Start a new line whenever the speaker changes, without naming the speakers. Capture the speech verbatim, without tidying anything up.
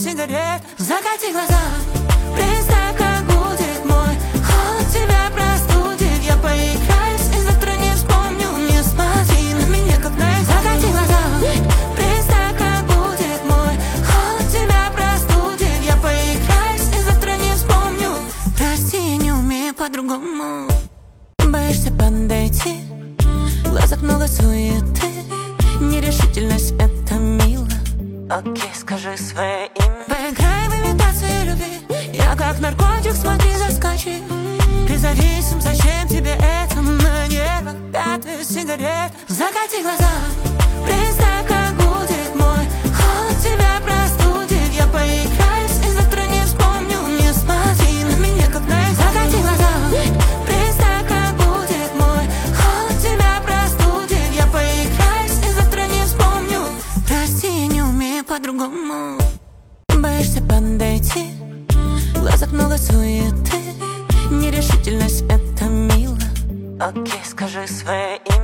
сигарет. Закати глаза, представь, как будет мой холод, тебя простудит. Я поиграюсь и завтра не вспомню. Не смотри на меня, как на экзамен. Закати глаза, представь, как будет мой холод, тебя простудит. Я поиграюсь и завтра не вспомню. Прости, я не умею по-другому. Боишься подойти, в глазах много суеты. Нерешительность — это мило. Окей, скажи свое имя. Поиграй в имитацию любви. Я как наркотик, смотри, заскочи. Ты зависим, зачем тебе это? На нервах пятый сигарет. Закати глаза, представь, как будет мой холод, тебя простудит. Я поиграюсь и завтра не вспомню. Не смотри на меня, как на экзамен. Закати глаза, представь, как будет мой холод, тебя простудит. Я поиграюсь и завтра не вспомню. Прости, я не умею по-другому. Боишься подойти, в глазах много суеты. Нерешительность — это мило. Окей, скажи свое имя.